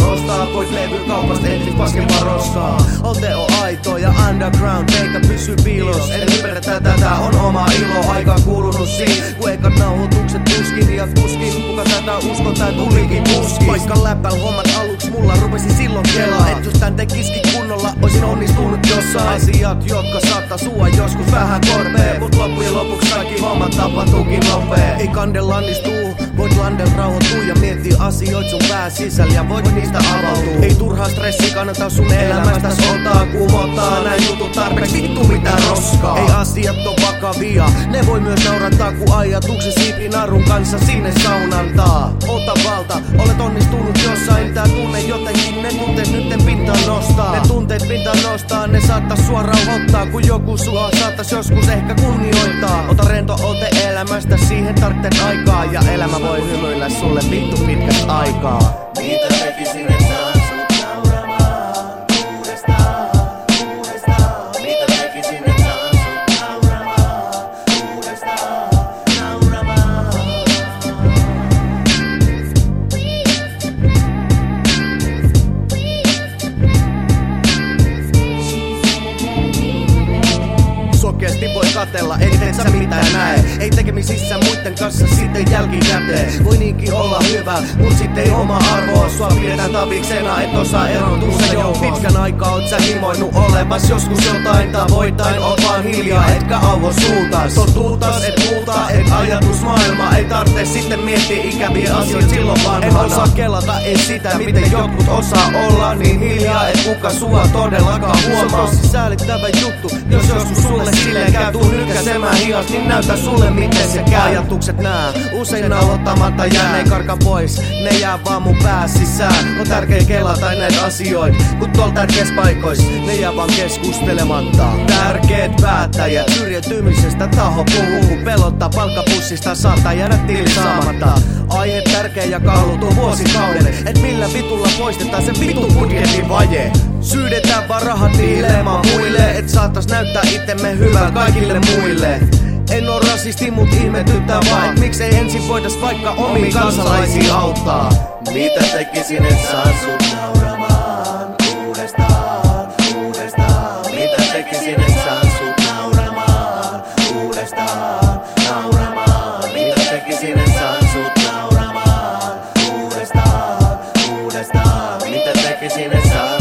ostaa, voit levykaupasta etsit paskempaa roskaa. Ote on aito ja underground, eikä pysy piilos. En ymmärrä tätä, on oma ilo. Aika kulunut siinä, kun ekat nauhoitukset tuskin ja tuskin. Kuka tätä uskon, tää tulikin puski. Vaikka läppäl hommat aluks mulla rupesi silloin kelaa. Et jos tän tekiskin kunnolla, oisin onnistunut jossain. Asiat, jotka saattaa sua joskus vähän korpee, mut loppujen lopuksi kaikki hommat tapahtuukin nopee. Ei kande lannistuu, voit landel rauhoittua ja miettiä asioit sun pää sisällä ja voit niistä avautua. Ei turhaa stressi kannata sun elämästä soltaa, kumottaa näin jutut tarpeeksi, vittu mitä roskaa. Ei asiat on vakavia, ne voi myös naurattaa, kun ajatuksen siipin narun kanssa sinne saunantaa. Ota valta, olet onnistunut jossain, tää tunne jotenkin, ne tunteet nytten pintaan nostaa. Ne tunteet pintaan nostaa, ne saattais sua rauhoittaa, kun joku sua saattais joskus ehkä kunnioittaa. Ota rento ote elämästä, siihen tarvitset aikaa, ja elämä voi hymyillä sulle vittu pitkästä aikaa. Mitä tekisin, et saan sut nauramaan uudestaan, uudestaan. Mitä tekisin, et saan sut nauramaan uudestaan, nauramaan. Sokeasti voi katella, et sä mitään näe. Ei tekemisissä muitten kanssa sitten jälkikäteen. Voi niinkin olla hyvä, mut sitten ei oma arvoa. Sua pidetään taviksena, et osaa erotua se joukosta. Pitkän aikaa oot sä himoinut olevas joskus jotain tavoitain. Oot vaan hiljaa, etkä auvo suutas. Totuutas, et muuta, et ajatusmaailma. Ei tarvitse sitten miettiä ikäviä asioita silloin vanhana. En osaa kelata ees sitä, miten jotkut osaa olla niin hiljaa, et kuka sua todellakaan huomaa. Se on tosi säälittävä juttu, jos joskus sulle silleen käy. Tuu nykäsemään hias, niin näytä sulle miten se käy. Ajatukset nää, usein aloittamatta jää. Ne ei karka pois, ne jää vaan mun pää sisään. On tärkeä kelata näitä asioita, kun tuolla tärkeissä paikoissa ne jää vaan keskustelematta. Tärkeet päättäjät syrjäytymisestä taho puhuu. Pelottaa palkkapussista, saattaa jäädä tili saamatta. Aihe tärkeä ja kaalutuu vuosikauden, et millä vitulla poistetaan se vittu budjetin vaje. Syydetään vaan rahat niilemaan muille, et saattais näyttää itemme hyvän kaikille muille. En oo rasisti, mut ihmetyttää vaan, et miksei ensin voitais vaikka omiin kansalaisia auttaa. Mitä tekisin, et saan sut nauramaan uudestaan, uudestaan. Mitä tekisin, et saan sut nauramaan uudestaan, nauramaan. Mitä tekisin, et saan sut nauramaan uudestaan, uudestaan. Mitä tekisin, et saan